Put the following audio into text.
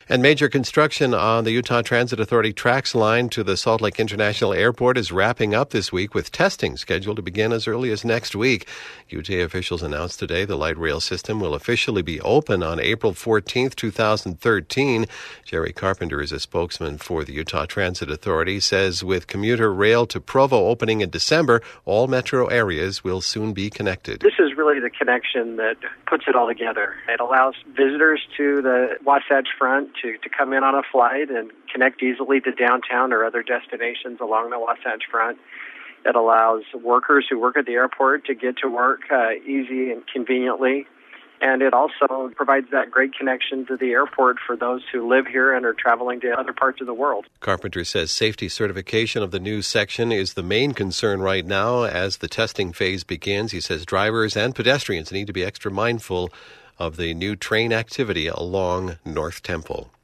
And major construction on the Utah Transit Authority TRAX line to the Salt Lake International Airport is wrapping up this week, with testing scheduled to begin as early as next week. UTA officials announced today the light rail system will officially be open on April 14th, 2013. Jerry Carpenter is a spokesman for the Utah Transit Authority, says with commuter rail to Provo opening in December, all metro areas will soon be connected. This is really the connection that puts it all together. It allows visitors to the Wasatch Front to come in on a flight and connect easily to downtown or other destinations along the Wasatch Front. It allows workers who work at the airport to get to work easy and conveniently. And it also provides that great connection to the airport for those who live here and are traveling to other parts of the world. Carpenter says safety certification of the new section is the main concern right now as the testing phase begins. He says drivers and pedestrians need to be extra mindful of the new train activity along North Temple.